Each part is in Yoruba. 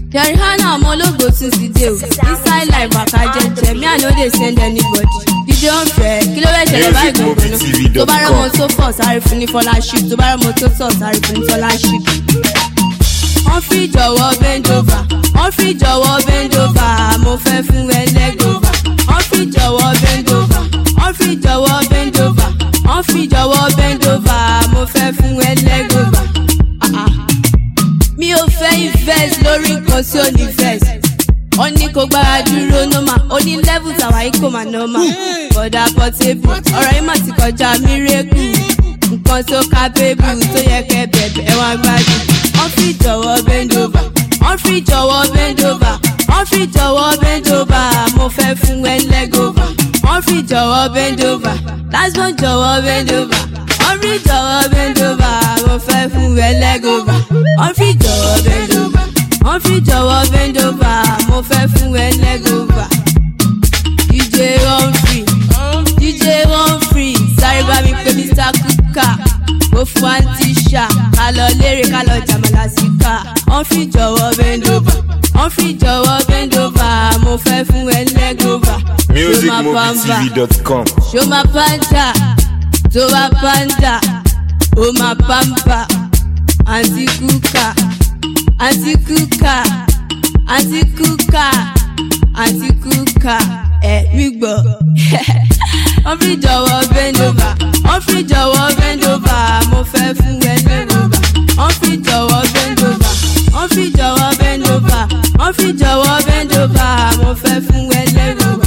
Rihanna, I'm all over to the deal. Inside life, I can't just me. I know they send anybody. DJ on fair, kilometer by go. To buy a motor for, sorry for la ship. To buy a motor for, sorry for la ship. On free jọ̀wọ́ bend over. On free jọ̀wọ́ bend over. Mo fẹ́ fún ẹ leg over. On free jọ̀wọ́ bend over. On free jọ̀wọ́ bend over. On free jọ̀wọ́ bend over. Mo fẹ́ fún ẹ leg over. Mi ò fẹ́ invest lórí nǹkan tí ò ní invest. Ó ní kó gbára dúró nọ́mà. Ó ní level tàwa yìí kò máa nọ́mà. Bọ̀dà Portable, ọ̀rọ̀ yìí mà ti kọjá mírèkù. Nǹkan tó capable tó yẹ kẹ́ bẹ̀bẹ̀ ẹ wá gbádùn. On free jọ̀wọ́ bend over. On free jọ̀wọ́ bend over. On free jọ̀wọ́ bend over. Mo fẹ́ fún ẹ leg over. On free jọ̀wọ́ bend over. Last one jọ̀wọ́ bend over. On free jọ̀wọ́ bend over. Mo fẹ́ fún ẹ leg over. On free jọ̀wọ́ bend over. On free jọ̀wọ́ bend over. Mo fẹ́ fún ẹ leg over. DJ run free. DJ run free. Sáré bá mi pè Mr. Kuka. Go fún Antisha. Ká lọ lérè ká lọ jàmàlà síkà. On free jọ̀wọ́ bend over. On free jọ̀wọ́ bend over. Mo fẹ́ fún ẹ leg over. musicmobiletv.com. Show my panda. To a panda. Oh my pampa. Auntie Kuka. Auntie Kuka. Auntie Kuka. Auntie Kuka. Mi gbọ́. On free jọ̀wọ́ bend over. On free jọ̀wọ́ bend over. Mo fẹ́ fún ẹ leg over. On free jọ̀wọ́ bend over. On free jọ̀wọ́ bend over. On free jọ̀wọ́ bend over. Mo fẹ́ fún ẹ leg over.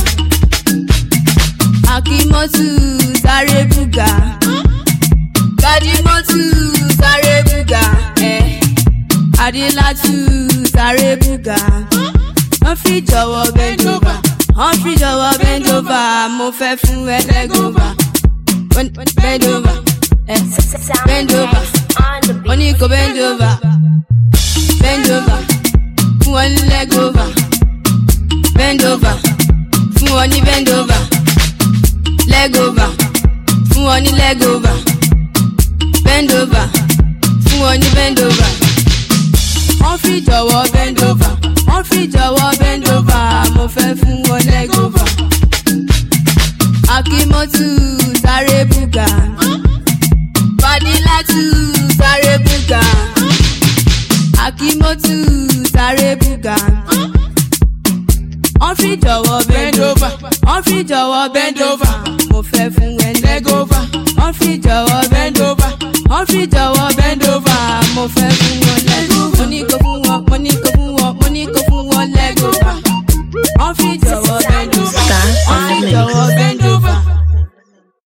Akimotu sáré bùgà. Kadimotu sáré bùgà. Adilatu sáré bùgà. On free jọ̀wọ́ bend over. On free jọ̀wọ́ bend over. Mo fẹ́ fún ẹ leg over. Bend over. Bend over. Mo ní kó bend over. Bend over. Fún wọn ní leg over. Bend over. Fún wọn ní bend over. Leg over. Fún wọn ní leg over. Bend over. Fún wọn ní bend over. On free jọ̀wọ́ bend over. On free jọ̀wọ́ bend over. Mo fẹ́ fún wọn leg over. Akimotu sáré bùgà. Fadilatu sáré bùgà. Akimotu sáré bùgà. On free jọ̀wọ́ bend over. On free jọ̀wọ́ bend over. Mo fẹ́ fún ẹ leg over. On free jọ̀wọ́ bend over. On free jọ̀wọ́ bend over. Mo fẹ́ fún wọn leg over. Mo ní kó fún wọn, mo ní kó fún wọn, mo ní kó fún wọn leg over. On free jọ̀wọ́ bend over. On free jọ̀wọ́ bend over.